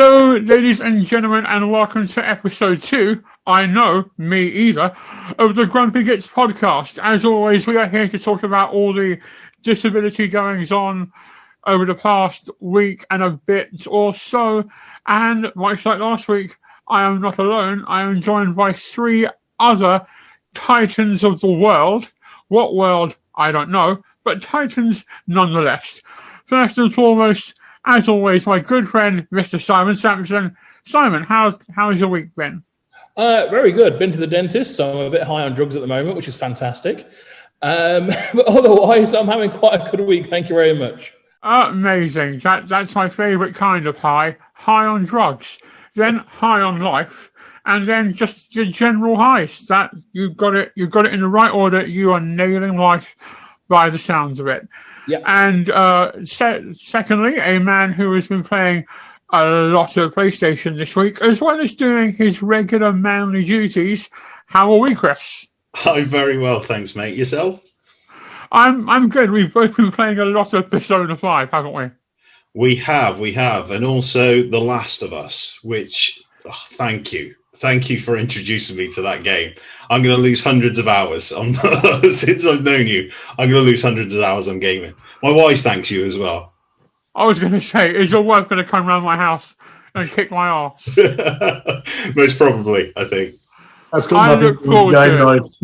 Hello, ladies and gentlemen, and welcome to episode 2, I know, me either, of the Grumpy Gits podcast. As always, we are here to talk about all the disability goings on over the past week and a bit or so. And much like last week, I am not alone. I am joined by 3 other titans of the world. What world? I don't know, but titans nonetheless. First and foremost, as always, my good friend, Mr. Simon Sampson. Simon, how's your week been? Very good. Been to the dentist, so I'm a bit high on drugs at the moment, which is fantastic. But otherwise, I'm having quite a good week. Thank you very much. Amazing. That's my favourite kind of high. High on drugs, then high on life, and then just your general highs. That you've got it in the right order. You are nailing life by the sounds of it. Yeah. And secondly, a man who has been playing a lot of PlayStation this week, as well as doing his regular manly duties. How are we, Chris? I'm very well, thanks, mate. Yourself? I'm good. We've both been playing a lot of Persona 5, haven't we? We have, and also The Last of Us, which, thank you for introducing me to that game. I'm going to lose hundreds of hours since I've known you. I'm going to lose hundreds of hours on gaming. My wife thanks you as well. I was going to say, is your wife going to come round my house and kick my ass? Most probably, I think. That's got nothing to do with game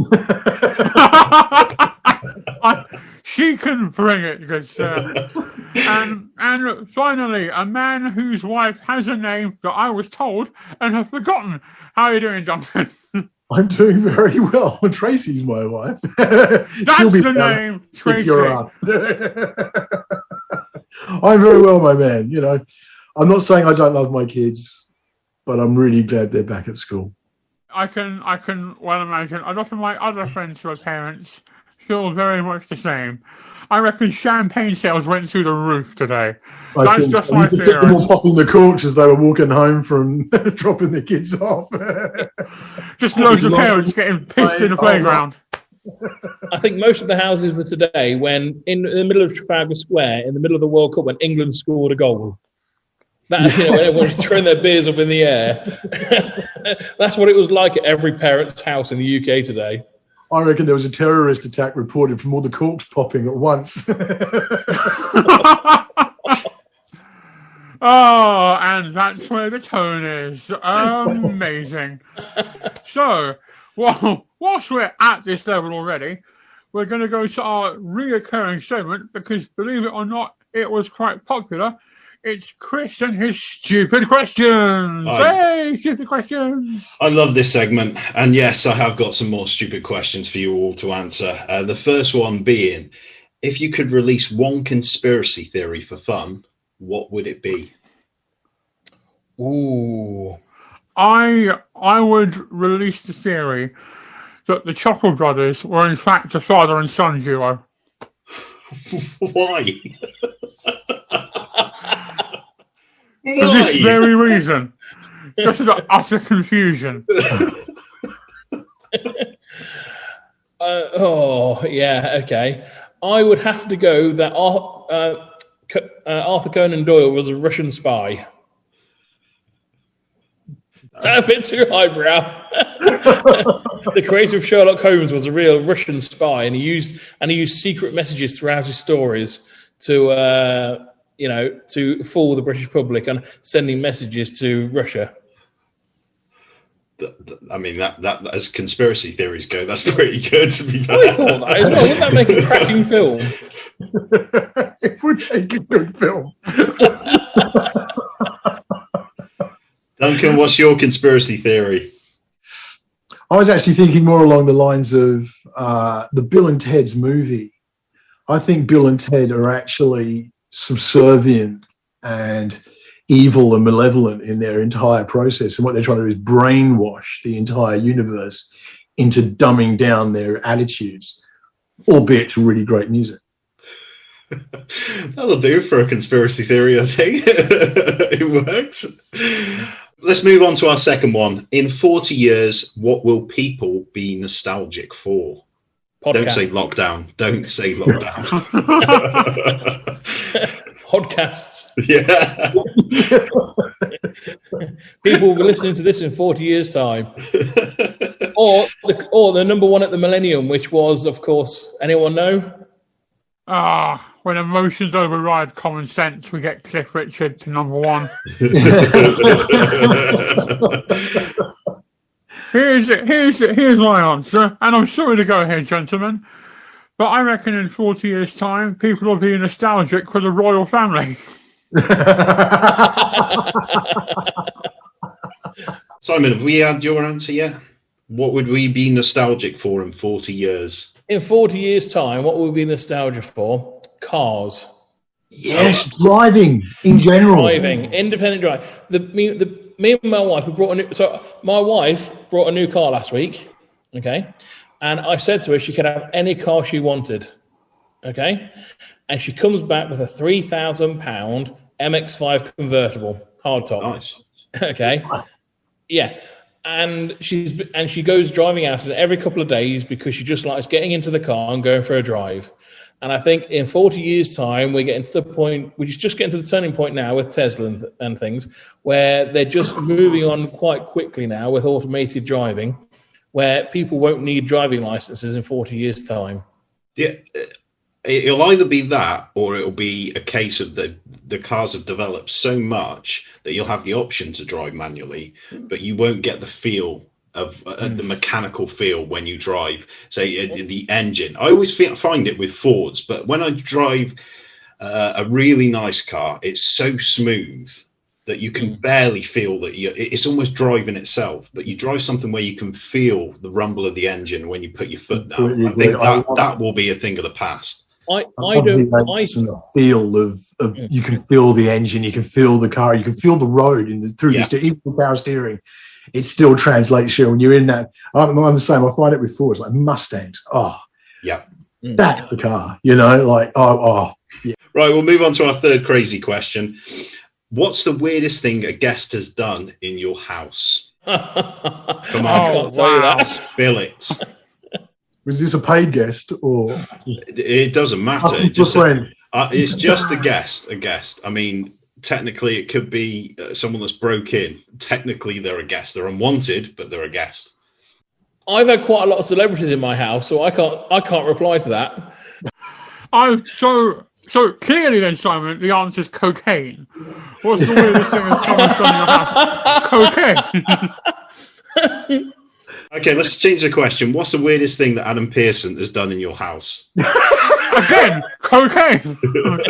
night. She can bring it, good sir. And finally, a man whose wife has a name that I was told and have forgotten. How are you doing, Jonathan? I'm doing very well. Tracy's my wife. That's the name, Tracy. I'm very well, my man. You know, I'm not saying I don't love my kids, but I'm really glad they're back at school. I can well imagine. A lot of my other friends who are parents feel very much the same. I reckon champagne sales went through the roof today. That's just my theory. Them all popping the corks as they were walking home from dropping the kids off. Just loads of parents getting pissed in the playground. I think most of the houses were today when, in the middle of Trafalgar Square, in the middle of the World Cup, when England scored a goal. When everyone's throwing their beers up in the air. That's what it was like at every parent's house in the UK today. I reckon there was a terrorist attack reported from all the corks popping at once. Oh, and that's where the tone is. Amazing. So, whilst we're at this level already, we're going to go to our reoccurring segment because, believe it or not, it was quite popular. It's Chris and his stupid questions. Hey, stupid questions. I love this segment. And yes, I have got some more stupid questions for you all to answer. The first one being, if you could release one conspiracy theory for fun, what would it be? Ooh. I would release the theory that the Chuckle Brothers were in fact a father and son duo. Why? For this very reason. Just as utter confusion. Okay. I would have to go that Arthur Conan Doyle was a Russian spy. A bit too highbrow. The creator of Sherlock Holmes was a real Russian spy, and he used secret messages throughout his stories to fool the British public and sending messages to Russia. I mean, that as conspiracy theories go, that's pretty good, to be fair. Wouldn't that make a cracking film? It would make a good film. Duncan, what's your conspiracy theory? I was actually thinking more along the lines of the Bill and Ted's movie. I think Bill and Ted are actually subservient and evil and malevolent in their entire process. And what they're trying to do is brainwash the entire universe into dumbing down their attitudes, albeit to really great music. That'll do for a conspiracy theory, I think. It works. Let's move on to our second one. In 40 years, what will people be nostalgic for? Podcast. Don't say lockdown. Don't say lockdown. Podcasts. Yeah. People will be listening to this in 40 years' time. Or the number one at the Millennium, which was, of course, anyone know? When emotions override common sense, we get Cliff Richard to number one. Here's my answer, and I'm sorry to go ahead, gentlemen, but I reckon in 40 years' time, people will be nostalgic for the royal family. Simon, have we had your answer yet? What would we be nostalgic for in 40 years? In 40 years' time, what will we be nostalgic for? Cars. Yes, driving in general. Driving, independent drive. Me and my wife, my wife brought a new car last week, okay? And I said to her she could have any car she wanted, okay? And she comes back with a £3,000 MX-5 convertible, hardtop. Nice. Okay? Yeah. And she goes driving out of it every couple of days because she just likes getting into the car and going for a drive. And I think in 40 years' time, we're getting to the point, we're just getting to the turning point now with Tesla and things, where they're just moving on quite quickly now with automated driving, where people won't need driving licenses in 40 years' time. Yeah, it'll either be that or it'll be a case of the cars have developed so much that you'll have the option to drive manually, but you won't get the feel of the mechanical feel when you drive, say, the engine. I always find it with Fords, but when I drive a really nice car, it's so smooth that you can barely feel that it's almost driving itself, but you drive something where you can feel the rumble of the engine when you put your foot down. I think that will be a thing of the past. I don't feel of you can feel the engine, you can feel the car, you can feel the road through the steering, even the power steering. It still translates you when you're in that. I'm the same. I find it with Fords, like Mustangs. Oh, yeah, that's the car. You know, like yeah. Right, we'll move on to our third crazy question. What's the weirdest thing a guest has done in your house? Come on, I can't tell you that. Spill it. Was this a paid guest or? It doesn't matter. It's just a guest. I mean, technically, it could be someone that's broke in. Technically, they're a guest. They're unwanted, but they're a guest. I've had quite a lot of celebrities in my house, so I can't reply to that. So clearly, then, Simon, the answer is cocaine. What's the weirdest thing that someone's done in your house? Cocaine. Okay, let's change the question. What's the weirdest thing that Adam Pearson has done in your house? Again, cocaine.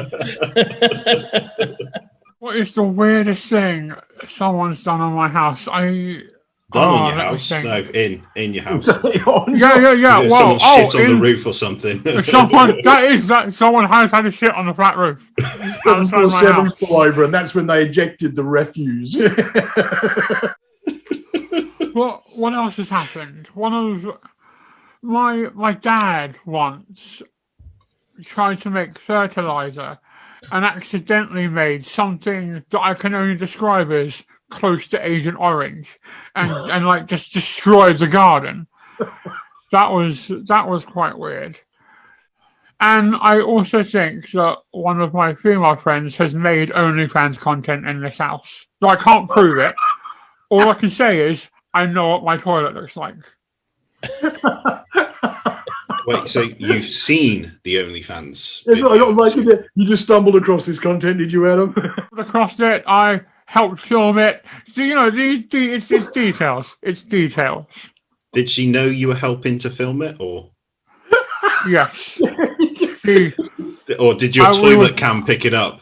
What is the weirdest thing someone's done in my house? In your house? No, in your house. Yeah. Someone shit on the roof or something. Someone has had a shit on the flat roof. 747 flew over, and that's when they ejected the refuse. What else has happened? One of my dad once tried to make fertilizer and accidentally made something that I can only describe as close to Agent Orange, and like just destroyed the garden. That was quite weird. And I also think that one of my female friends has made OnlyFans content in this house. So I can't prove it. All I can say is I know what my toilet looks like. Wait, so you've seen the OnlyFans? You just stumbled across this content, did you, Adam? Across it, I helped film it. So, it's details. It's details. Did she know you were helping to film it, or? Yes. Or did your toilet cam pick it up?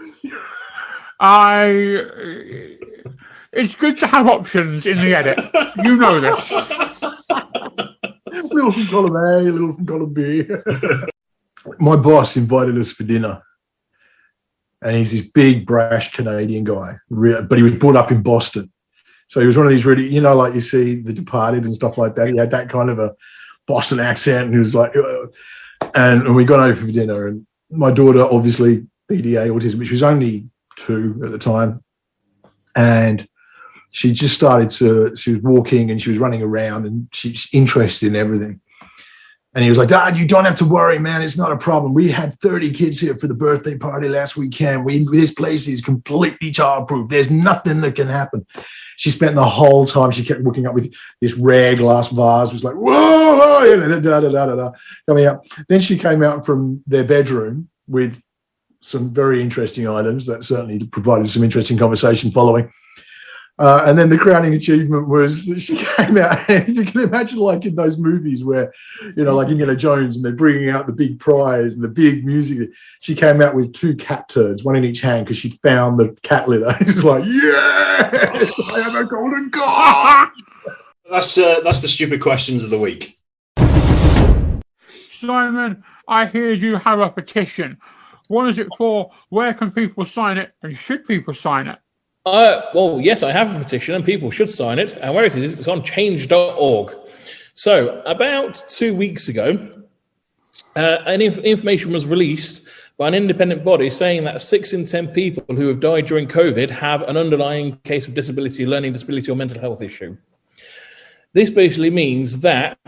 It's good to have options in the edit. You know this. Little from column A, little from column B. My boss invited us for dinner. And he's this big, brash Canadian guy. But he was brought up in Boston. So he was one of these really, like you see The Departed and stuff like that. He had that kind of a Boston accent. And he was like, and we got over for dinner. And my daughter, obviously, PDA, autism, but she was only 2 at the time. And she just she was walking and she was running around and she's interested in everything. And he was like, Dad, you don't have to worry, man. It's not a problem. We had 30 kids here for the birthday party last weekend. This place is completely childproof. There's nothing that can happen. She spent the whole time, she kept looking up with this rare glass vase. It was like, whoa, coming out. Then she came out from their bedroom with some very interesting items that certainly provided some interesting conversation following. And then the crowning achievement was that she came out, and you can imagine like in those movies where, like Indiana Jones, and they're bringing out the big prize and the big music. She came out with 2 cat turds, one in each hand, because she'd found the cat litter. It was like, yes, I have a golden car. That's the stupid questions of the week. Simon, I hear you have a petition. What is it for? Where can people sign it? And should people sign it? Well, yes, I have a petition and people should sign it. And where it is, it's on change.org. So about 2 weeks ago, information was released by an independent body saying that 6 in 10 people who have died during COVID have an underlying case of disability, learning disability, or mental health issue. This basically means that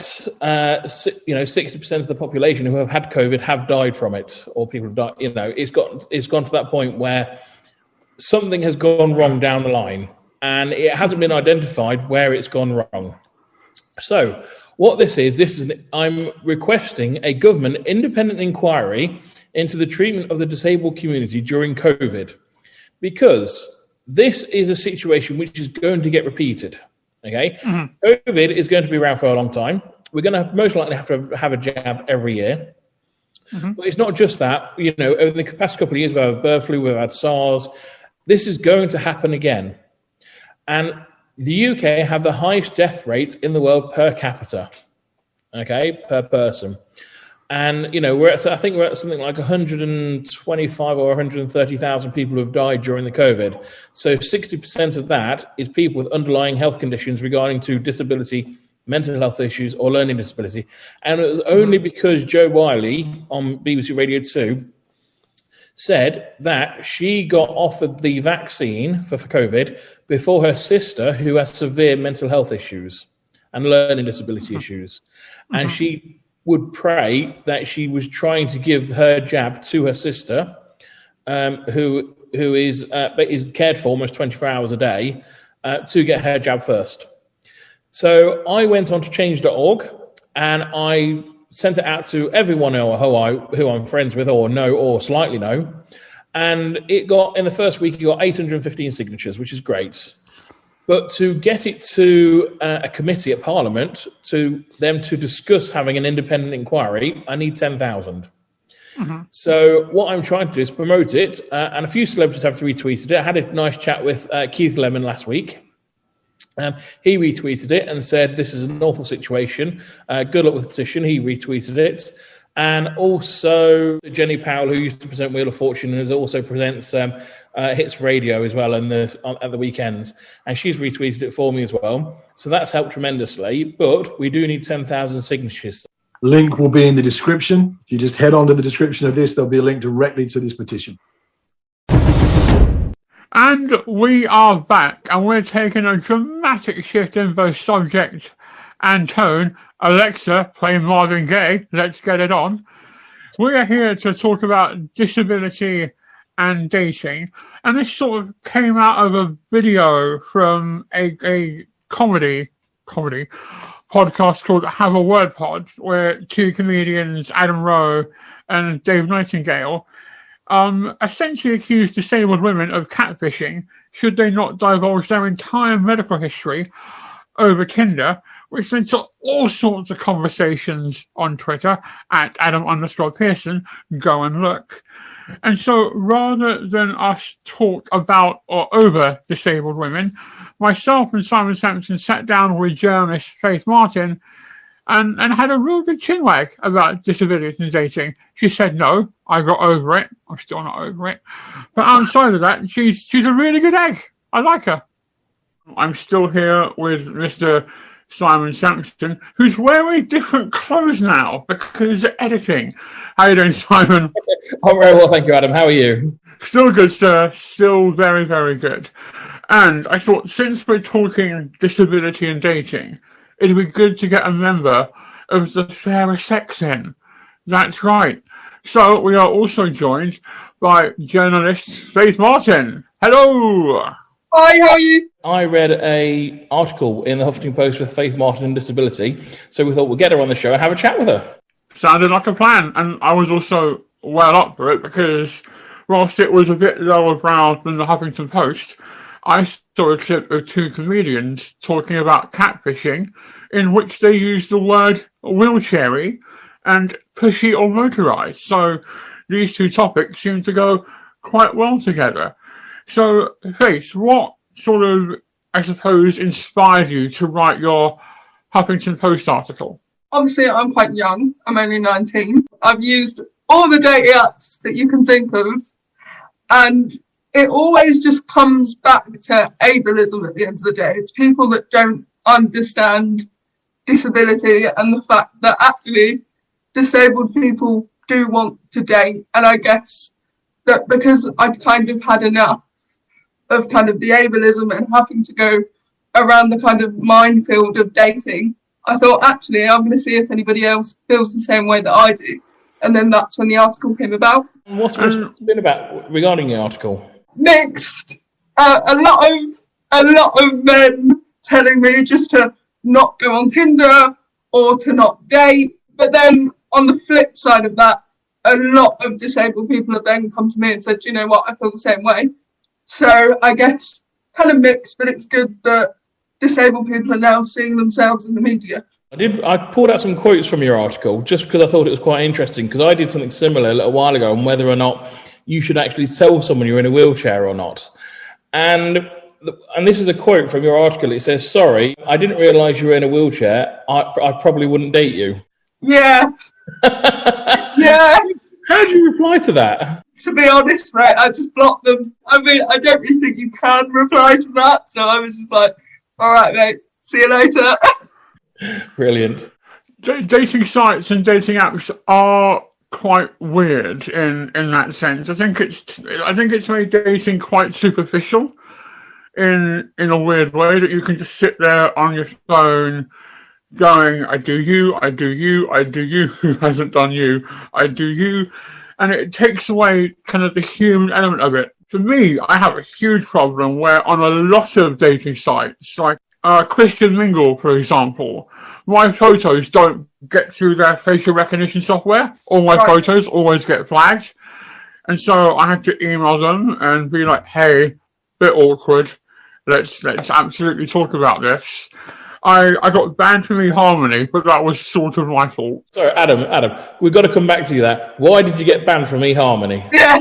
60% of the population who have had COVID have died from it, or people have died. It's gone to that point where something has gone wrong down the line, and it hasn't been identified where it's gone wrong. So what this is I'm requesting a government independent inquiry into the treatment of the disabled community during COVID, because this is a situation which is going to get repeated. Okay, COVID is going to be around for a long time. We're going to most likely have to have a jab every year. But it's not just that. Over the past couple of years, we've had bird flu, we've had SARS. This is going to happen again. And the UK have the highest death rate in the world per capita, per person. And, we're at something like 125 or 130,000 people who have died during the COVID. So 60% of that is people with underlying health conditions regarding to disability, mental health issues, or learning disability. And it was only because Jo Whiley on BBC Radio 2 said that she got offered the vaccine for COVID before her sister, who has severe mental health issues and learning disability issues. And she would pray that she was trying to give her jab to her sister, who is cared for almost 24 hours a day, to get her jab first. So I went on to change.org and I sent it out to everyone who I'm friends with or know or slightly know. And in the first week, it got 815 signatures, which is great. But to get it to a committee at Parliament, to them to discuss having an independent inquiry, I need 10,000. So what I'm trying to do is promote it, and a few celebrities have retweeted it. I had a nice chat with Keith Lemon last week. He retweeted it and said, this is an awful situation. Good luck with the petition. He retweeted it. And also Jenny Powell, who used to present Wheel of Fortune, and also presents Hits Radio as well at the weekends. And she's retweeted it for me as well. So that's helped tremendously. But we do need 10,000 signatures. Link will be in the description. If you just head on to the description of this, there'll be a link directly to this petition. And we are back, and we're taking a dramatic shift in both subject and tone. Alexa, play Marvin Gaye. Let's get it on. We are here to talk about disability and dating, and this sort of came out of a video from a comedy podcast called Have a Word Pod, where 2 comedians, Adam Rowe and Dave Nightingale, essentially accused disabled women of catfishing should they not divulge their entire medical history over Tinder, which led to all sorts of conversations on Twitter at Adam_Pearson. Go and look. And so rather than us talk about or over disabled women, myself and Simon Sampson sat down with journalist Faith Martin and had a real good chinwag about disability and dating. She said, no, I got over it. I'm still not over it. But outside of that, she's a really good egg. I like her. I'm still here with Mr. Simon Sampson, who's wearing different clothes now because of editing. How are you doing, Simon? I'm very well, thank you, Adam. How are you? Still good, sir. Still very, very good. And I thought, since we're talking disability and dating, it'd be good to get a member of the fairer sex then. That's right. So we are also joined by journalist Faith Martin. Hello! Hi, how are you? I read an article in the Huffington Post with Faith Martin and disability, so we thought we'd get her on the show and have a chat with her. Sounded like a plan, and I was also well up for it because whilst it was a bit lower brow than the Huffington Post, I saw a clip of two comedians talking about catfishing in which they used the word wheelchairy and pushy or motorised. So these two topics seem to go quite well together. So, Faith, what sort of, I suppose, inspired you to write your Huffington Post article? Obviously, I'm quite young. I'm only 19. I've used all the dating apps that you can think of, and it always just comes back to ableism at the end of the day. It's people that don't understand disability and the fact that actually disabled people do want to date. And I guess that because I'd kind of had enough of kind of the ableism and having to go around the kind of minefield of dating, I thought, actually, I'm going to see if anybody else feels the same way that I do. And then that's when the article came about. And what's the response been about regarding the article? Mixed. A lot of men telling me just to not go on Tinder or to not date. But then on the flip side of that, a lot of disabled people have then come to me and said, you know what, I feel the same way. So I guess kind of mixed, but it's good that disabled people are now seeing themselves in the media. I pulled out some quotes from your article just because I thought it was quite interesting, because I did something similar a little while ago on whether or not you should actually tell someone you're in a wheelchair or not. And this is a quote from your article. It says, "Sorry, I didn't realise you were in a wheelchair. I probably wouldn't date you." Yeah. Yeah. How do you reply to that? To be honest, mate, I just blocked them. I mean, I don't really think you can reply to that. So I was just like, all right, mate, see you later. Brilliant. Dating sites and dating apps are quite weird in that sense. I think it's made dating quite superficial in a weird way, that you can just sit there on your phone going, I do you, I do you, I do you, who hasn't done you, I do you, and it takes away kind of the human element of it. For me, I have a huge problem where on a lot of dating sites, like Christian Mingle, for example, my photos don't get through their facial recognition software. All my photos always get flagged. And so I had to email them and be like, hey, bit awkward. Let's absolutely talk about this. I got banned from eHarmony, but that was sort of my fault. Sorry, Adam, we've got to come back to you there. Why did you get banned from eHarmony? Yeah.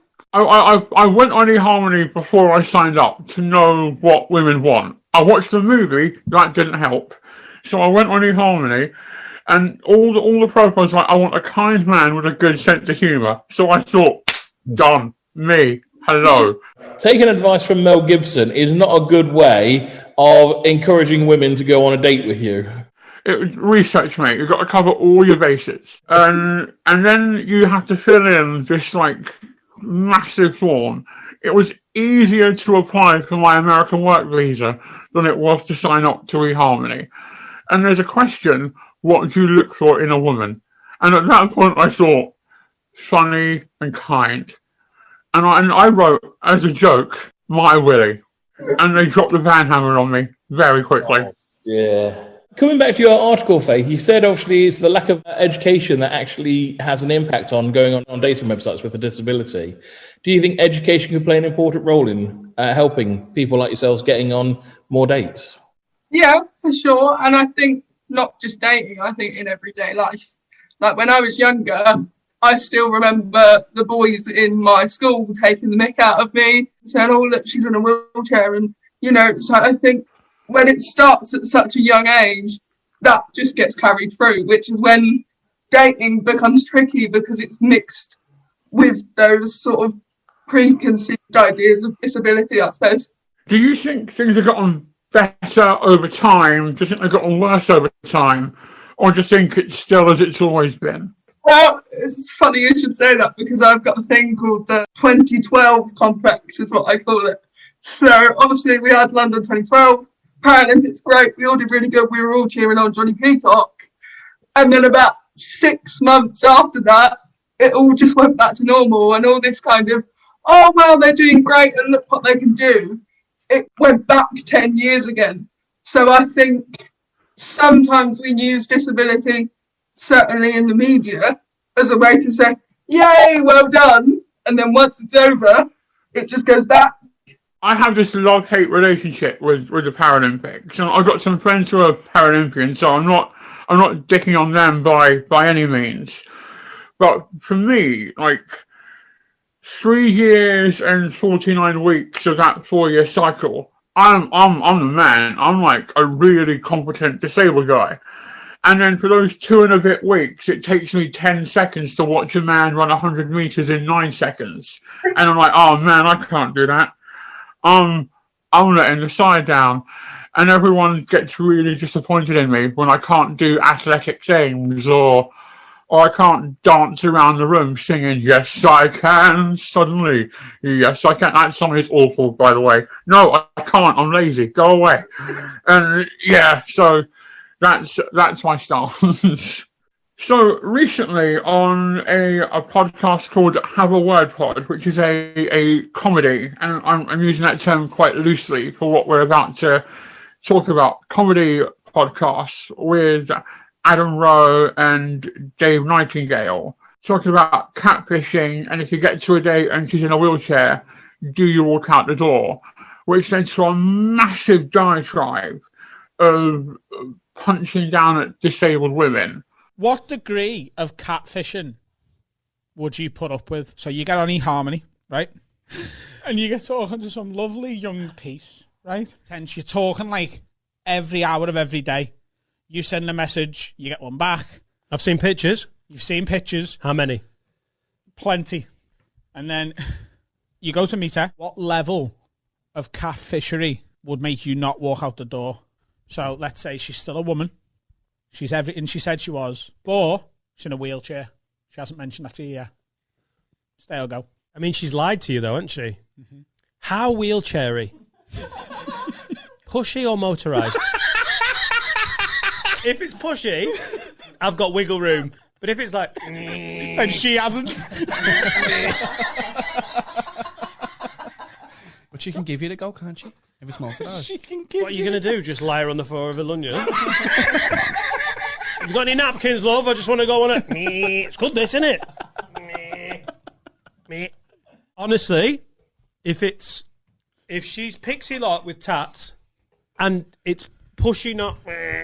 I went on eHarmony before I signed up to know what women want. I watched the movie, that didn't help. So I went on eHarmony, and all the profiles were like, I want a kind man with a good sense of humour. So I thought, done, me, hello. Taking advice from Mel Gibson is not a good way of encouraging women to go on a date with you. It was research, mate. You've got to cover all your bases. And then you have to fill in this, like, massive form. It was easier to apply for my American work visa than it was to sign up to eHarmony. And there's a question, what do you look for in a woman? And at that point I thought, funny and kind. And I wrote, as a joke, my Willie. And they dropped the van hammer on me very quickly. Oh, yeah. Coming back to your article, Faith, you said obviously it's the lack of education that actually has an impact on going on dating websites with a disability. Do you think education could play an important role in helping people like yourselves getting on more dates? Yeah, for sure. And I think not just dating, I think in everyday life. Like when I was younger, I still remember the boys in my school taking the mick out of me, saying, oh, look, she's in a wheelchair. And, you know, so I think when it starts at such a young age, that just gets carried through, which is when dating becomes tricky because it's mixed with those sort of preconceived ideas of disability, I suppose. Do you think things have gotten better over time? Do you think they've gotten worse over time? Or do you think it's still as it's always been? Well, it's funny you should say that because I've got a thing called the 2012 complex, is what I call it. So obviously we had London 2012, Paralympics, great, we all did really good, we were all cheering on Johnny Peacock. And then about 6 months after that, it all just went back to normal, and all this kind of, oh, well, they're doing great and look what they can do. It went back 10 years again. So I think sometimes we use disability, certainly in the media, as a way to say, yay, well done. And then once it's over, it just goes back. I have this love-hate relationship with the Paralympics. And I've got some friends who are Paralympians, so I'm not dicking on them by any means. But for me, like 3 years and 49 weeks of that 4-year cycle, I'm the man. I'm like a really competent disabled guy. And then for those 2 and a bit weeks, it takes me 10 seconds to watch a man run 100 meters in 9 seconds. And I'm like, oh man, I can't do that. I'm letting the side down. And everyone gets really disappointed in me when I can't do athletic things or I can't dance around the room singing, yes, I can, suddenly. Yes, I can. That song is awful, by the way. No, I can't. I'm lazy. Go away. And yeah, so that's my stance. So recently on a podcast called Have a Word Pod, which is a comedy, and I'm using that term quite loosely for what we're about to talk about, comedy podcasts with Adam Rowe and Dave Nightingale, talking about catfishing, and if you get to a date and she's in a wheelchair, do you walk out the door? Which led to a massive diatribe of punching down at disabled women. What degree of catfishing would you put up with? So you get on eHarmony, right? And you get talking to some lovely young piece, right? And you're talking like every hour of every day. You send a message, you get one back. I've seen pictures. You've seen pictures. How many? Plenty. And then you go to meet her. What level of catfishery would make you not walk out the door? So let's say she's still a woman. She's everything she said she was. But she's in a wheelchair. She hasn't mentioned that to you yet. Stay or go. I mean, she's lied to you, though, hasn't she? Mm-hmm. How wheelchairy? Pushy or motorised? If it's pushy, I've got wiggle room. But if it's like... And she hasn't. But she can give you the go, can't she? If it's motorised. She can give What are you going to do? Just lie her on the floor of a lunge? Have you got any napkins, love? I just want to go on it. It's good, this, isn't it? Honestly, if she's pixie lot with tats and it's pushy, not...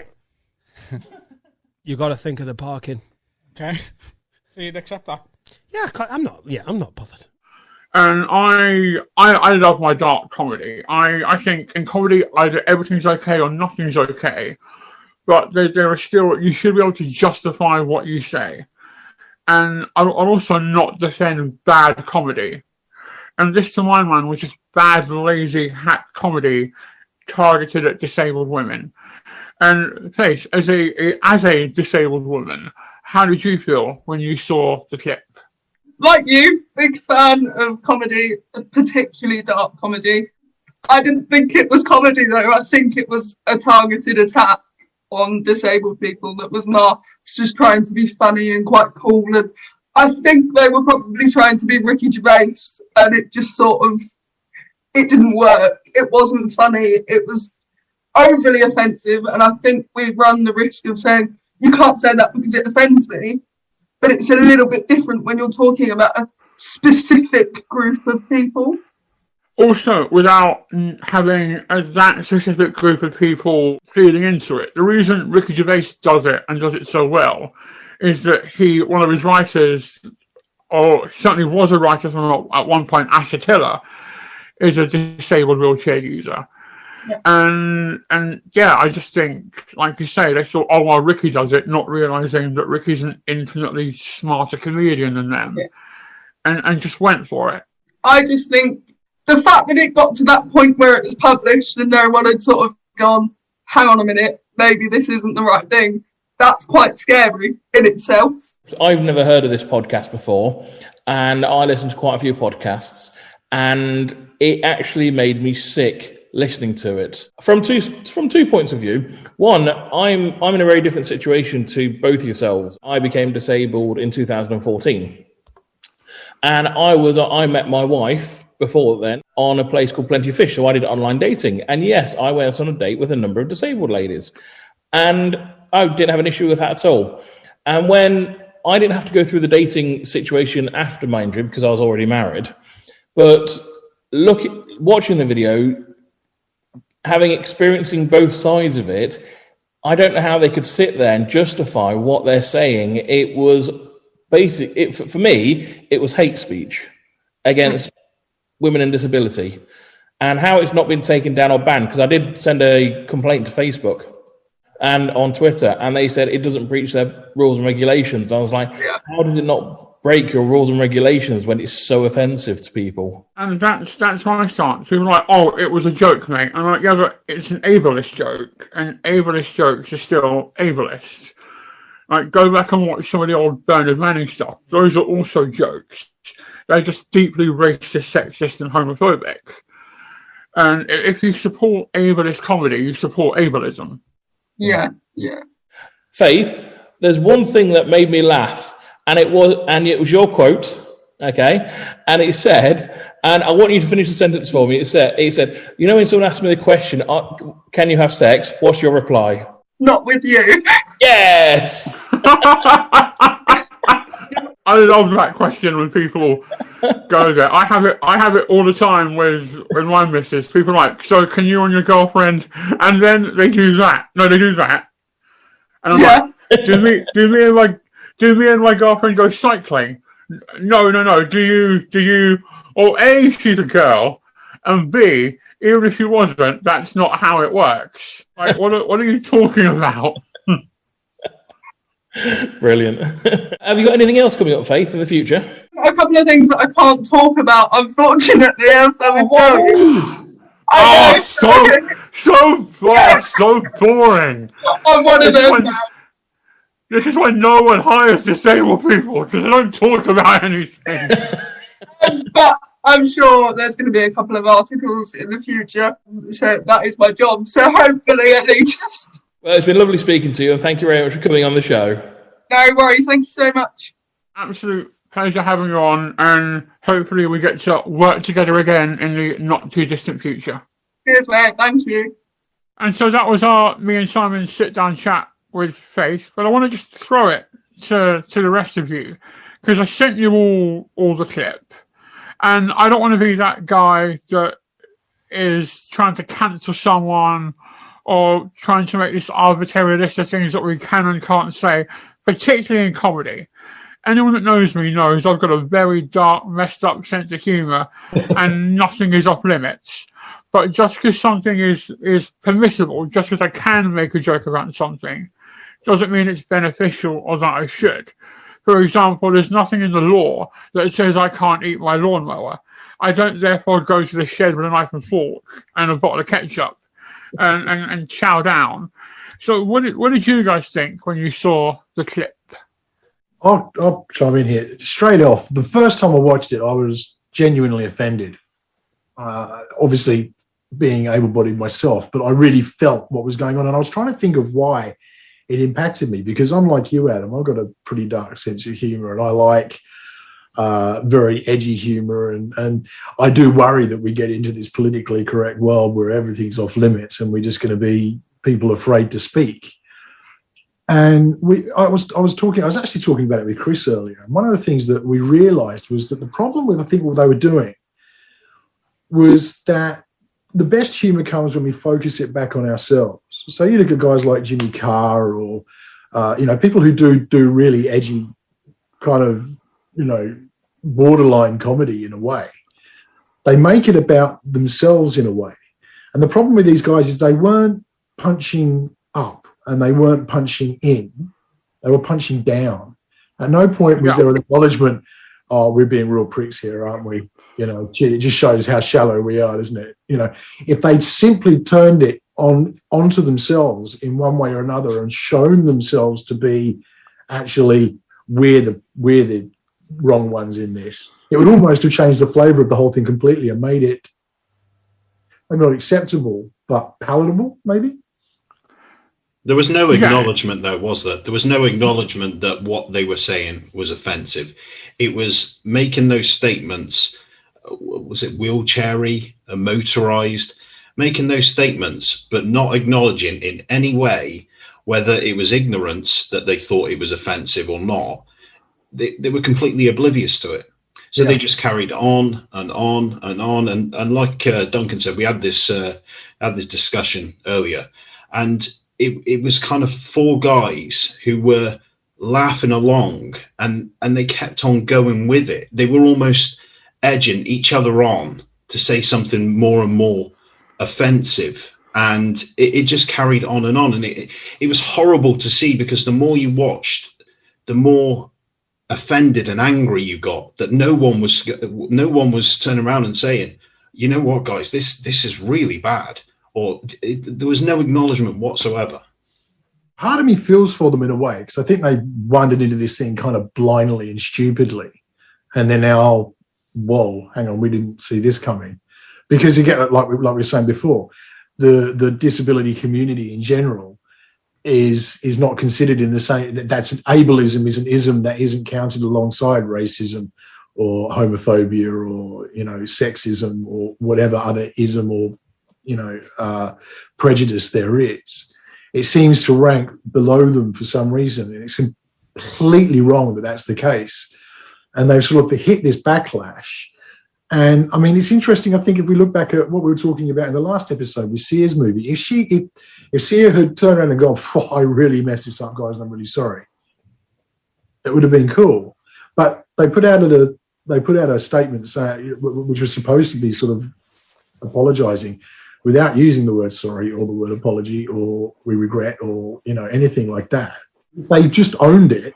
you got to think of the parking. Okay. You'd accept that? Yeah, I'm not bothered. And I love my dark comedy. I think in comedy either everything's okay or nothing's okay. But there are still, you should be able to justify what you say. And I'll also not defend bad comedy. And this, to my mind, was just bad, lazy, hack comedy targeted at disabled women. And Faith, as a disabled woman, how did you feel when you saw the clip? Like you, big fan of comedy, particularly dark comedy. I didn't think it was comedy though. I think it was a targeted attack on disabled people that was Mark's just trying to be funny and quite cool. And I think they were probably trying to be Ricky Gervais, and it just sort of, it didn't work. It wasn't funny. It was overly offensive. And I think we run the risk of saying, you can't say that because it offends me. But it's a little bit different when you're talking about a specific group of people. Also, without having that specific group of people feeding into it. The reason Ricky Gervais does it and does it so well is that one of his writers, or certainly was a writer from at one point, Ash Attila, is a disabled wheelchair user. Yeah. And yeah, I just think, like you say, they thought, oh, well, Ricky does it, not realising that Ricky's an infinitely smarter comedian than them, yeah. and just went for it. I just think the fact that it got to that point where it was published and no one had sort of gone, hang on a minute, maybe this isn't the right thing, that's quite scary in itself. I've never heard of this podcast before, and I listen to quite a few podcasts, and it actually made me sick listening to it from two points of view. One, I'm in a very different situation to both yourselves. I became disabled in 2014, and I met my wife before then on a place called Plenty of Fish. So I did online dating, and yes, I went on a date with a number of disabled ladies, and I didn't have an issue with that at all. And when I didn't have to go through the dating situation after my injury because I was already married, but watching the video, experiencing both sides of it, I don't know how they could sit there and justify what they're saying. It was for me, it was hate speech against women and disability, and how it's not been taken down or banned, because I did send a complaint to Facebook and on Twitter, and they said it doesn't breach their rules and regulations. And I was like, how does it not break your rules and regulations when it's so offensive to people? And that's my stance. People are like, oh, it was a joke, mate. I'm like, yeah, but it's an ableist joke, and ableist jokes are still ableist. Like, go back and watch some of the old Bernard Manning stuff. Those are also jokes. They're just deeply racist, sexist, and homophobic. And if you support ableist comedy, you support ableism. Yeah. Faith, there's one thing that made me laugh, and it was your quote, okay? And it said, and I want you to finish the sentence for me. It said, you know, when someone asks me the question, can you have sex? What's your reply? Not with you. Yes. I love that question when people go there. I have it all the time with my missus. People are like, so can you and your girlfriend? And then they do that. No, they do that. And I'm like, do me and my girlfriend go cycling? No. Do you? Or A, she's a girl, and B, even if she wasn't, that's not how it works. Like, what are you talking about? Brilliant. Have you got anything else coming up, Faith, in the future? A couple of things that I can't talk about, unfortunately, else I would tell you. So boring. I'm one of those now. This is why no one hires disabled people, because they don't talk about anything. But I'm sure there's going to be a couple of articles in the future, so that is my job. So hopefully, at least. Well, it's been lovely speaking to you, and thank you very much for coming on the show. No worries. Thank you so much. Absolute pleasure having you on, and hopefully we get to work together again in the not too distant future. Cheers, mate. Thank you. And so that was me and Simon's sit-down chat with Faith, but I want to just throw it to the rest of you, because I sent you all the clip, and I don't want to be that guy that is trying to cancel someone or trying to make this arbitrary list of things that we can and can't say, particularly in comedy. Anyone that knows me knows I've got a very dark, messed up sense of humour, and nothing is off limits. But just because something is permissible, just because I can make a joke about something, doesn't mean it's beneficial or that I should. For example, there's nothing in the law that says I can't eat my lawnmower. I don't therefore go to the shed with a knife and fork and a bottle of ketchup and chow down. So what did you guys think when you saw the clip? I'll chime in here. Straight off, the first time I watched it, I was genuinely offended. Obviously, being able-bodied myself, but I really felt what was going on. And I was trying to think of why it impacted me, because unlike you, Adam, I've got a pretty dark sense of humour, and I like very edgy humour. And I do worry that we get into this politically correct world where everything's off limits and we're just going to be people afraid to speak. And I was actually talking about it with Chris earlier. And one of the things that we realised was that the problem with, I think, what they were doing was that the best humour comes when we focus it back on ourselves. So you look at guys like Jimmy Carr or, people who do really edgy kind of, borderline comedy in a way. They make it about themselves in a way. And the problem with these guys is they weren't punching up and they weren't punching in. They were punching down. At no point was there an acknowledgement, oh, we're being real pricks here, aren't we? It just shows how shallow we are, doesn't it? If they'd simply turned it onto themselves in one way or another and shown themselves to be actually we're the wrong ones in this, it would almost have changed the flavour of the whole thing completely and made it maybe not acceptable, but palatable, maybe. There was no acknowledgement, though, was there? There was no acknowledgement that what they were saying was offensive. It was making those statements, was it wheelchairy, motorized, making those statements, but not acknowledging in any way whether it was ignorance that they thought it was offensive or not. They were completely oblivious to it. So they just carried on and on and on. And like Duncan said, we had this discussion earlier, and it was kind of four guys who were laughing along, and they kept on going with it. They were almost edging each other on to say something more and more offensive, and it just carried on, and it was horrible to see, because the more you watched, the more offended and angry you got that no one was turning around and saying, you know what, guys, this is really bad, or there was no acknowledgement whatsoever. Part of me feels for them in a way, because I think they wandered into this thing kind of blindly and stupidly, and then now, whoa, hang on, we didn't see this coming. Because again, like we were saying before, the disability community in general is not considered in the same. That's ableism is an ism that isn't counted alongside racism or homophobia or sexism or whatever other ism or prejudice there is. It seems to rank below them for some reason, and it's completely wrong that that's the case. And they've sort of hit this backlash. And I mean, it's interesting. I think if we look back at what we were talking about in the last episode with Sia's movie, if Sia had turned around and gone, I really messed this up, guys, and I'm really sorry, it would have been cool. But they put out a statement saying, which was supposed to be sort of apologising, without using the word sorry or the word apology or we regret or anything like that. They just owned it.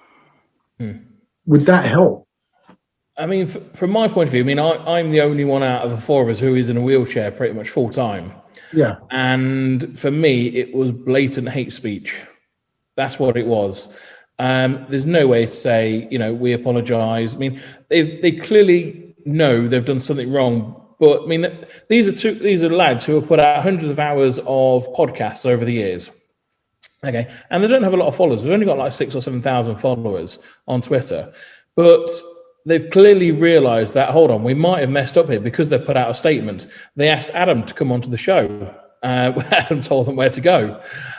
Would that help? I mean, from my point of view, I mean, I'm the only one out of the four of us who is in a wheelchair pretty much full time. Yeah. And for me, it was blatant hate speech. That's what it was. There's no way to say, we apologise. I mean, they clearly know they've done something wrong. But I mean, these are lads who have put out hundreds of hours of podcasts over the years. Okay. And they don't have a lot of followers. They've only got like 6,000 or 7,000 followers on Twitter. But they've clearly realised that, hold on, we might have messed up here, because they've put out a statement. They asked Adam to come onto the show. Adam told them where to go.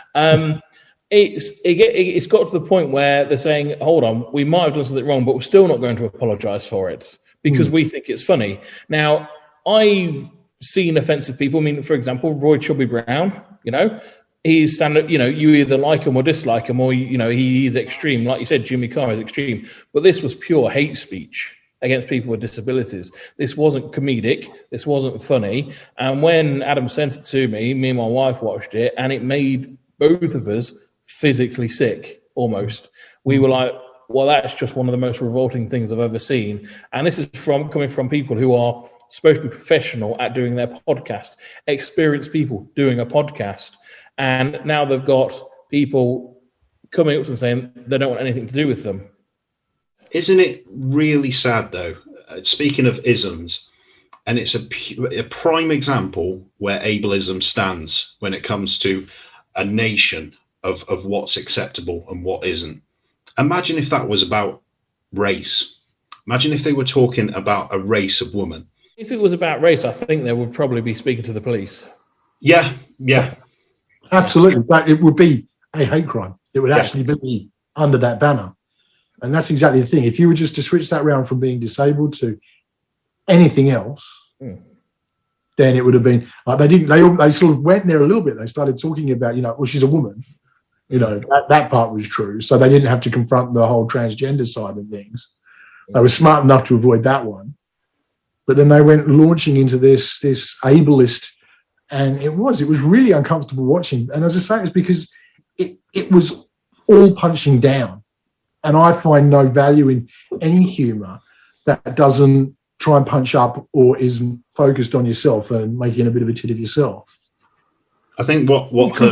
It's got to the point where they're saying, hold on, we might have done something wrong, but we're still not going to apologise for it because we think it's funny. Now, I've seen offensive people. I mean, for example, Roy Chubby Brown, he's standard, you either like him or dislike him, or, he's extreme. Like you said, Jimmy Carr is extreme. But this was pure hate speech against people with disabilities. This wasn't comedic. This wasn't funny. And when Adam sent it to me and my wife watched it, and it made both of us physically sick, almost. We were like, well, that's just one of the most revolting things I've ever seen. And this is coming from people who are supposed to be professional at doing their podcast, experienced people doing a podcast. And now they've got people coming up to them saying they don't want anything to do with them. Isn't it really sad, though? Speaking of isms, and it's a prime example where ableism stands when it comes to a nation of what's acceptable and what isn't. Imagine if that was about race. Imagine if they were talking about a race of women. If it was about race, I think they would probably be speaking to the police. Yeah. Absolutely. But it would be a hate crime. It would actually be under that banner. And that's exactly the thing. If you were just to switch that round from being disabled to anything else, then it would have been they sort of went there a little bit. They started talking about, well, she's a woman. That part was true. So they didn't have to confront the whole transgender side of things. They were smart enough to avoid that one. But then they went launching into this ableist, and it was really uncomfortable watching. And as I say, it's because it was all punching down. And I find no value in any humour that doesn't try and punch up or isn't focused on yourself and making a bit of a tit of yourself. I think what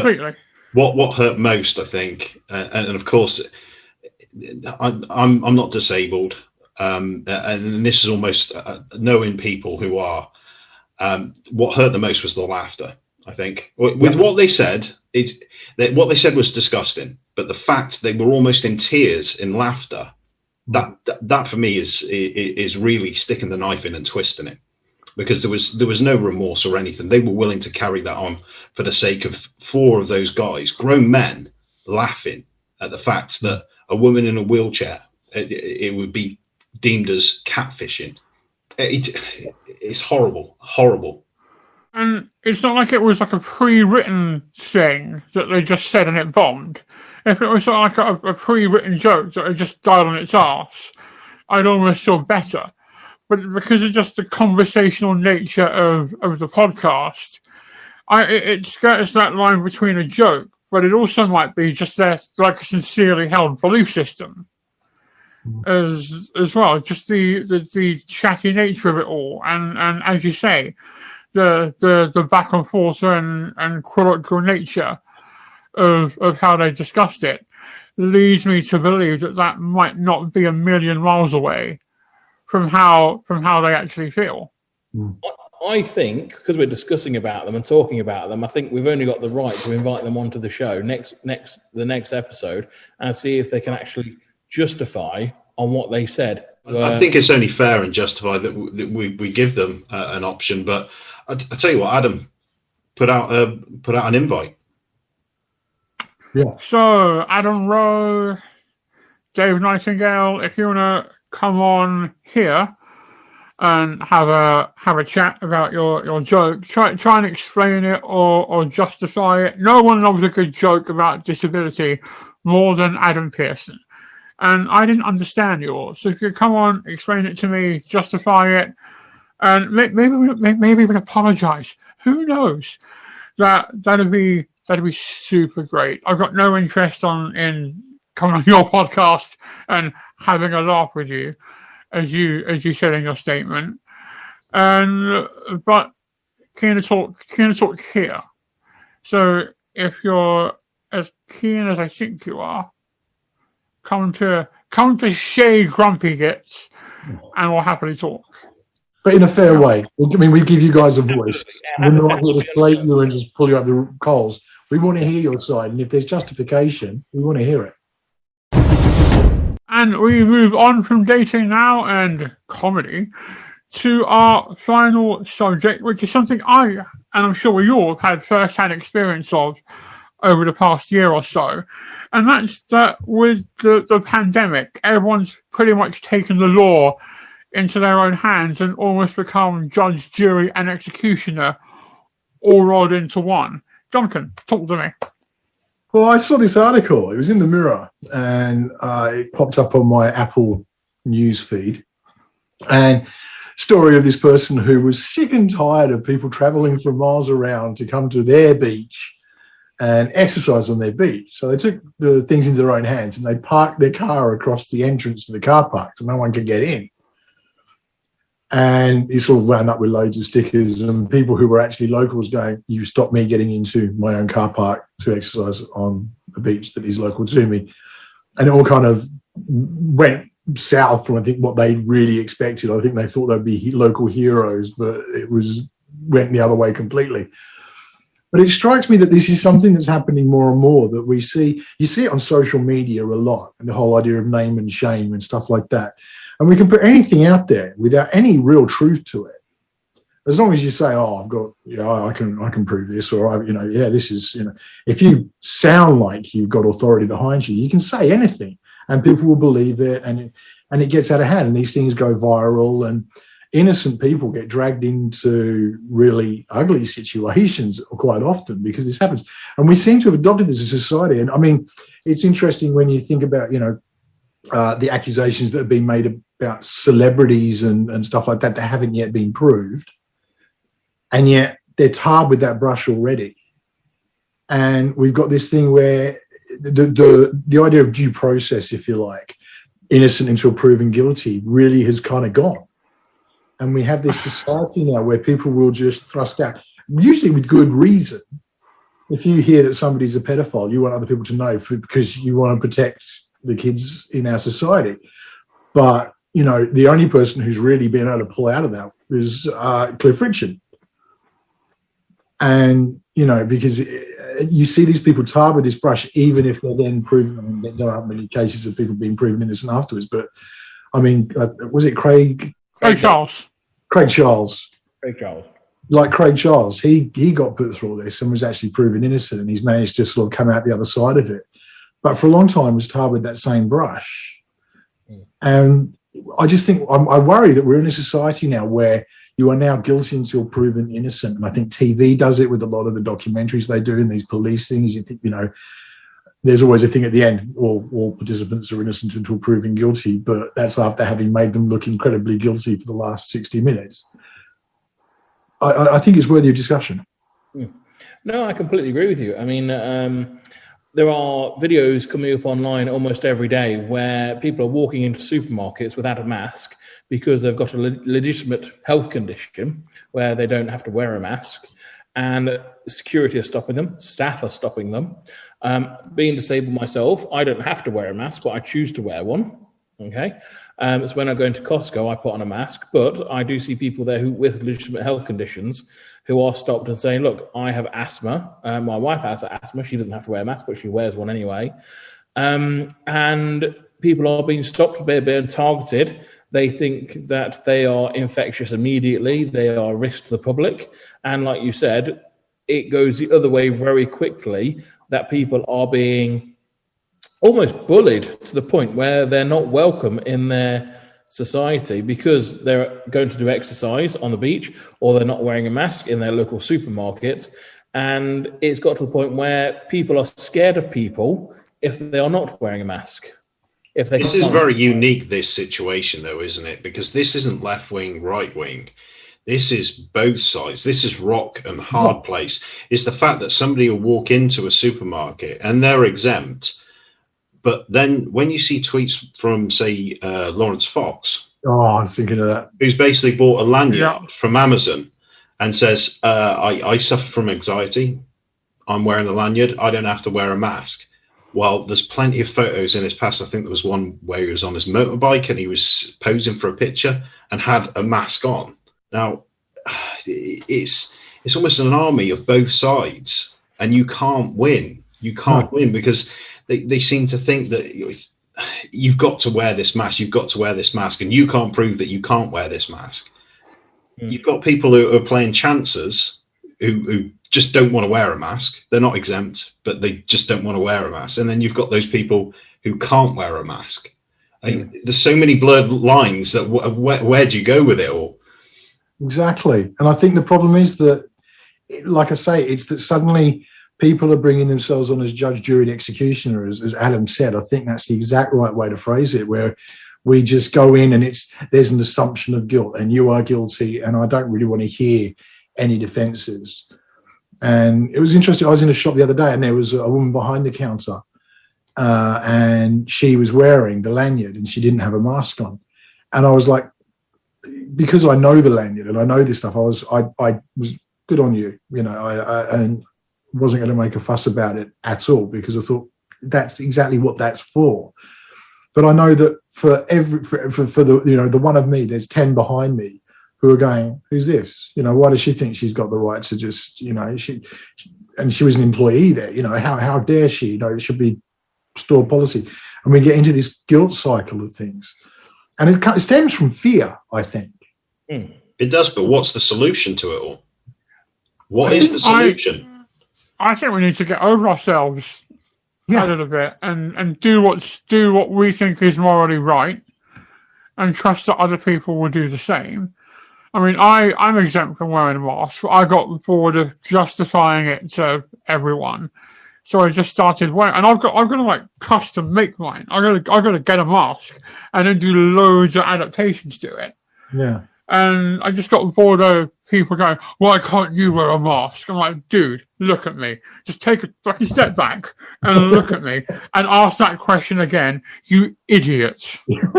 hurt most, I think, and of course, I'm not disabled. And this is almost knowing people who are, What hurt the most was the laughter. I think with what they said, what they said was disgusting. But the fact they were almost in tears in laughter, that for me is really sticking the knife in and twisting it, because there was no remorse or anything. They were willing to carry that on for the sake of 4 of those guys, grown men, laughing at the fact that a woman in a wheelchair, it would be deemed as catfishing. It's horrible. And it's not like it was like a pre-written thing that they just said and it bombed. If it was like a pre-written joke that had just died on its arse, I'd almost feel better. But because of just the conversational nature of the podcast, it skirts that line between a joke, but it also might be just like a sincerely held belief system as well. Just the chatty nature of it all, and as you say, the back and forth and chronological nature of how they discussed it leads me to believe that might not be a million miles away from how they actually feel. I think because we're discussing about them and talking about them, I think we've only got the right to invite them onto the show the next episode and see if they can actually justify on what they said. I think it's only fair and justified that we give them an option. But I tell you what, Adam put out an invite. Yeah. So Adam Rowe, Dave Nightingale, if you want to come on here and have a chat about your joke, try and explain it or justify it. No one loves a good joke about disability more than Adam Pearson. And I didn't understand yours. So if you come on, explain it to me, justify it, and maybe even apologize. Who knows? That'd be super great. I've got no interest in coming on your podcast and having a laugh with you, as you said in your statement. But keen to talk here. So if you're as keen as I think you are, come to Shea Grumpy Gets, and we'll happily talk. But in a fair way. I mean, we give you guys a voice. We're not here to slate you and just pull you up the coals. We want to hear your side, and if there's justification, we want to hear it. And we move on from dating now and comedy to our final subject, which is something I, and I'm sure we all have had first-hand experience of over the past year or so. And that's that with the pandemic, everyone's pretty much taken the law into their own hands and almost become judge, jury, and executioner all rolled into one. Duncan, talk to me. Well, I saw this article. It was in the Mirror, and it popped up on my Apple news feed. And story of this person who was sick and tired of people traveling for miles around to come to their beach and exercise on their beach. So they took the things into their own hands and they parked their car across the entrance to the car park so no one could get in. And he sort of wound up with loads of stickers and people who were actually locals going, you stopped me getting into my own car park to exercise on the beach that is local to me. And it all kind of went south from, I think, what they really expected. I think they thought they'd be local heroes, but it went the other way completely. But it strikes me that this is something that's happening more and more, that we see. You see it on social media a lot, and the whole idea of name and shame and stuff like that. And we can put anything out there without any real truth to it. As long as you say, oh, I've got, I can prove this, or, this is, if you sound like you've got authority behind you, you can say anything and people will believe it, and it gets out of hand, and these things go viral, and innocent people get dragged into really ugly situations quite often because this happens. And we seem to have adopted this as a society. And I mean, it's interesting when you think about, the accusations that have been made about celebrities and stuff like that haven't yet been proved. And yet they're tarred with that brush already. And we've got this thing where the idea of due process, if you like, innocent until proven guilty, really has kind of gone. And we have this society now where people will just thrust out, usually with good reason. If you hear that somebody's a pedophile, you want other people to know because you want to protect the kids in our society. But, the only person who's really been able to pull out of that is Cliff Richard. And, you know, because you see these people tarred with this brush, even if they're then proven, I mean, there aren't many cases of people being proven innocent afterwards, but I mean, was it Craig Charles. Craig Charles. Like Craig Charles, he got put through all this and was actually proven innocent, and he's managed to sort of come out the other side of it. But for a long time was tarred with that same brush. And I just think, I worry that we're in a society now where you are now guilty until proven innocent. And I think TV does it with a lot of the documentaries they do and these police things. You think, you know, there's always a thing at the end, all participants are innocent until proven guilty, but that's after having made them look incredibly guilty for the last 60 minutes. I think it's worthy of discussion. No, I completely agree with you. I mean, there are videos coming up online almost every day where people are walking into supermarkets without a mask because they've got a legitimate health condition where they don't have to wear a mask, and security are stopping them, staff are stopping them. Being disabled myself, I don't have to wear a mask, but I choose to wear one. Okay, so when I go into Costco, I put on a mask, but I do see people there who with legitimate health conditions who are stopped and saying, look, I have asthma. My wife has asthma. She doesn't have to wear a mask, but she wears one anyway. And people are being stopped, being targeted. They think that they are infectious immediately. They are a risk to the public. And like you said, it goes the other way very quickly, that people are being almost bullied to the point where they're not welcome in their society because they're going to do exercise on the beach, or they're not wearing a mask in their local supermarket. And it's got to the point where people are scared of people if they are not wearing a mask. This is very unique, this situation, though, isn't it? Because this isn't left wing, right wing. This is both sides. This is rock and hard place. It's the fact that somebody will walk into a supermarket and they're exempt. But then when you see tweets from, say, Lawrence Fox. Oh, I was thinking of that. Who's basically bought a lanyard from Amazon and says, I suffer from anxiety. I'm wearing the lanyard. I don't have to wear a mask. Well, there's plenty of photos in his past. I think there was one where he was on his motorbike and he was posing for a picture and had a mask on. Now, it's almost an army of both sides, and you can't win. You can't win because they seem to think that you've got to wear this mask. You've got to wear this mask, and you can't prove that you can't wear this mask. You've got people who are playing chances who just don't want to wear a mask. They're not exempt, but they just don't want to wear a mask. And then you've got those people who can't wear a mask. There's so many blurred lines that where do you go with it all? Exactly. And I think the problem is that, like I say, it's that suddenly people are bringing themselves on as judge, jury, and executioner, as Adam said. I think that's the exact right way to phrase it, where we just go in and there's an assumption of guilt and you are guilty, and I don't really want to hear any defences. And it was interesting. I was in a shop the other day and there was a woman behind the counter and she was wearing the lanyard and she didn't have a mask on. And I was like, because I know the lanyard and I know this stuff, I was good on you, you know, and wasn't going to make a fuss about it at all because I thought that's exactly what that's for. But I know that for the, you know, the one of me, there's 10 behind me who are going, who's this? You know, why does she think she's got the right to just, you know, she was an employee there, you know, how dare she? You know, it should be store policy. And we get into this guilt cycle of things. And it stems from fear, I think. It does, but what's the solution to it all? What is the solution? I think we need to get over ourselves a little bit and do what we think is morally right and trust that other people will do the same. I mean, I'm exempt from wearing a mask. I got bored of justifying it to everyone. So I just started wearing, and I've got to like custom make mine. I've got to get a mask and then do loads of adaptations to it. Yeah. And I just got bored of people going, why can't you wear a mask? I'm like, dude, look at me. Just take a fucking step back and look at me and ask that question again, you idiot.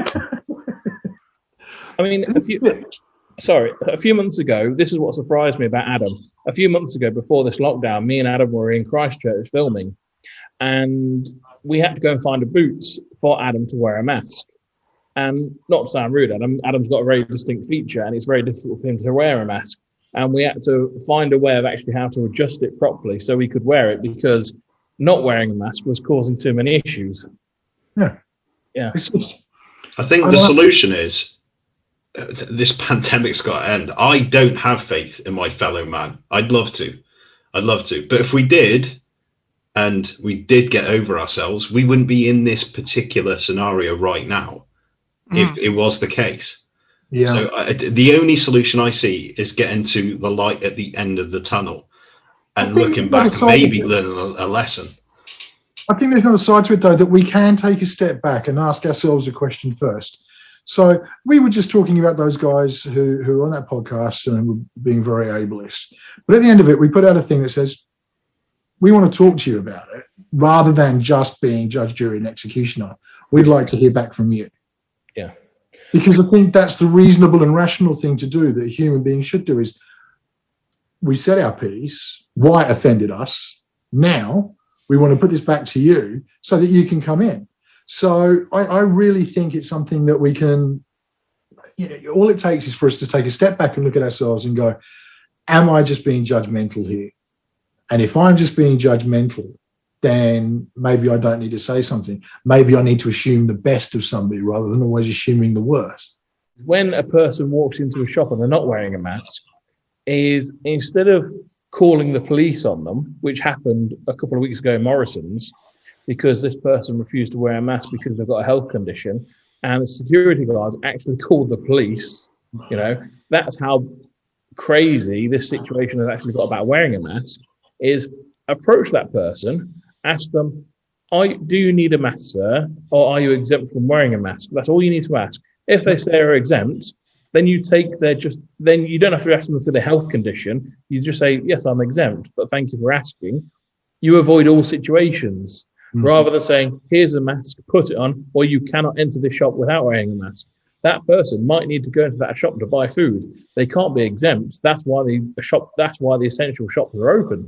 I mean, a few months ago, this is what surprised me about Adam. A few months ago, before this lockdown, me and Adam were in Christchurch filming, and we had to go and find a boots for Adam to wear a mask. And not to sound rude, Adam's got a very distinct feature, and it's very difficult for him to wear a mask. and we had to find a way of actually how to adjust it properly so we could wear it, because not wearing a mask was causing too many issues. Yeah. I think the solution is this pandemic's got to end. I don't have faith in my fellow man. I'd love to. But if we did, and we did get over ourselves, we wouldn't be in this particular scenario right now if it was the case. Yeah. So the only solution I see is getting to the light at the end of the tunnel and looking back and maybe learning a lesson. I think there's another side to it, though, that we can take a step back and ask ourselves a question first. So we were just talking about those guys who are on that podcast and were being very ableist. But at the end of it, we put out a thing that says, we want to talk to you about it, rather than just being judge, jury, and executioner. We'd like to hear back from you. Yeah. Because I think that's the reasonable and rational thing to do that a human being should do is, we said our piece, why it offended us. Now we want to put this back to you so that you can come in. So I really think it's something that we can, all it takes is for us to take a step back and look at ourselves and go, am I just being judgmental here? And if I'm just being judgmental, then maybe I don't need to say something. Maybe I need to assume the best of somebody rather than always assuming the worst. When a person walks into a shop and they're not wearing a mask, is instead of calling the police on them, which happened a couple of weeks ago in Morrison's, because this person refused to wear a mask because they've got a health condition, and the security guards actually called the police. That's how crazy this situation has actually got about wearing a mask. Is approach that person, ask them, do you need a mask, sir, or are you exempt from wearing a mask? That's all you need to ask. If they say they're exempt, then you then you don't have to ask them for their health condition. You just say, yes, I'm exempt, but thank you for asking. You avoid all situations, rather than saying, here's a mask, put it on, or you cannot enter the shop without wearing a mask. That person might need to go into that shop to buy food. They can't be exempt. That's why the essential shops are open.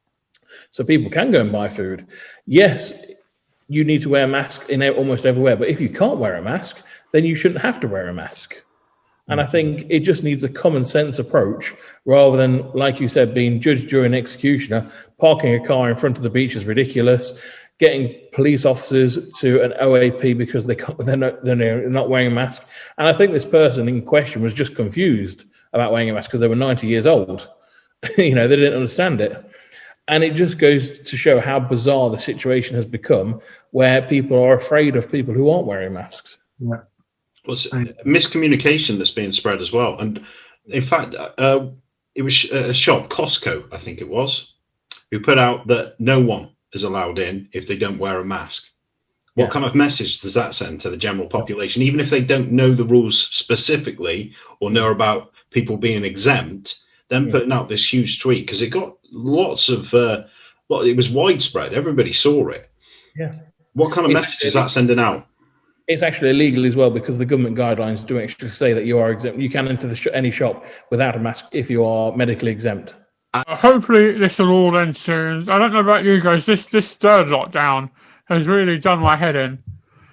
So people can go and buy food. Yes, you need to wear a mask in almost everywhere, but if you can't wear a mask, then you shouldn't have to wear a mask. And I think it just needs a common sense approach, rather than, like you said, being judge, jury, and executioner. Parking a car in front of the beach is ridiculous. Getting police officers to an OAP because they're not wearing a mask. And I think this person in question was just confused about wearing a mask because they were 90 years old. They didn't understand it. And it just goes to show how bizarre the situation has become, where people are afraid of people who aren't wearing masks. Yeah. Well, it's miscommunication that's being spread as well. And in fact, it was a shop, Costco, I think it was, who put out that no one is allowed in if they don't wear a mask. What kind of message does that send to the general population? Even if they don't know the rules specifically or know about people being exempt, then putting out this huge tweet, because it got lots of, it was widespread. Everybody saw it. Yeah. What kind of message is that sending out? It's actually illegal as well, because the government guidelines do actually say that you are exempt. You can enter any shop without a mask if you are medically exempt. Hopefully this will all end soon. I don't know about you guys. This third lockdown has really done my head in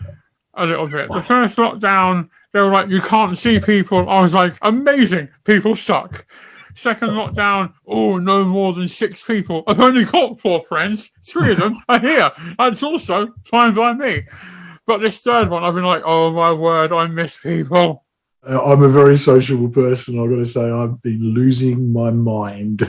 a little bit. The first lockdown, they were like, you can't see people. I was like, amazing, people suck. Second lockdown, no more than 6 people. I've only got 4 friends. 3 of them are here. That's also fine by me. But this third one, I've been like, oh my word, I miss people. I'm a very sociable person. I've got to say, I've been losing my mind.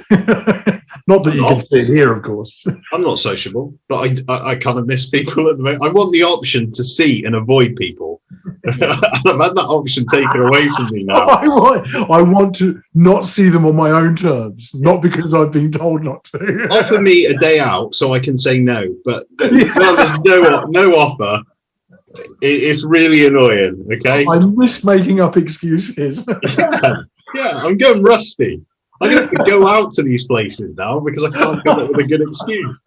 Not that you can see it here, of course. I'm not sociable, but I kind of miss people at the moment. I want the option to see and avoid people. I've had that option taken away from me now. I want to not see them on my own terms, not because I've been told not to. Offer me a day out so I can say no, but there's no offer. It's really annoying, okay? I miss making up excuses. Yeah, I'm going rusty. I'm going to have to go out to these places now because I can't come up with a good excuse.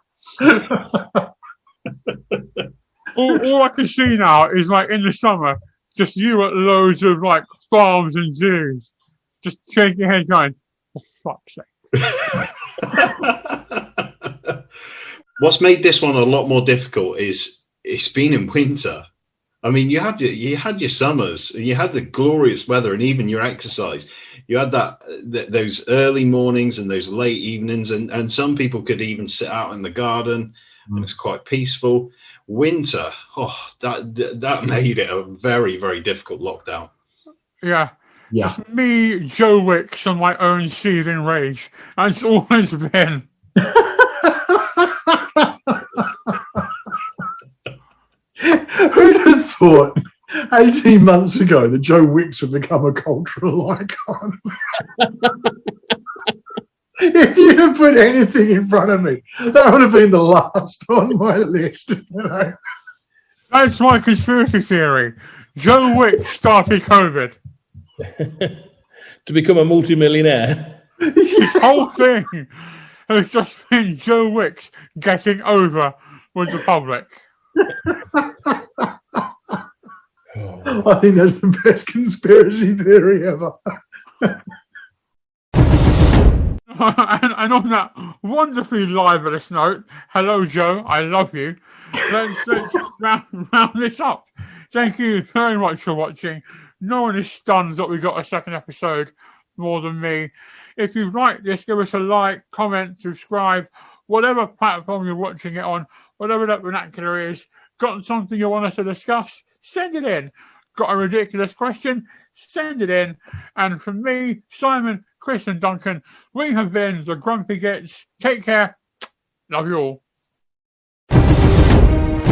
all I can see now is, like, in the summer, just you at loads of, like, farms and zoos, just shaking your head going, for fuck's sake. What's made this one a lot more difficult is it's been in winter. I mean, you had your summers, and you had the glorious weather, and even your exercise. You had those early mornings and those late evenings, and some people could even sit out in the garden, and it's quite peaceful. Winter, that made it a very, very difficult lockdown. Yeah. Yeah. Just me, Joe Wicks, and my own seething rage. That's always been. Who'd have thought 18 months ago that Joe Wicks would become a cultural icon? If you'd have put anything in front of me, that would have been the last on my list. You know? That's my conspiracy theory. Joe Wicks started COVID. To become a multimillionaire. This whole thing has just been Joe Wicks getting over with the public. I think that's the best conspiracy theory ever. And on that wonderfully libelous note, hello Joe, I love you. Let's round this up. Thank you very much for watching. No one is stunned that we got a second episode more than me. If you like this, give us a like, comment, subscribe, whatever platform you're watching it on, whatever that vernacular is. Got something you want us to discuss? Send it in. Got a ridiculous question? Send it in. And from me, Simon, Chris and Duncan, we have been the Grumpy Gits. Take care. Love you all.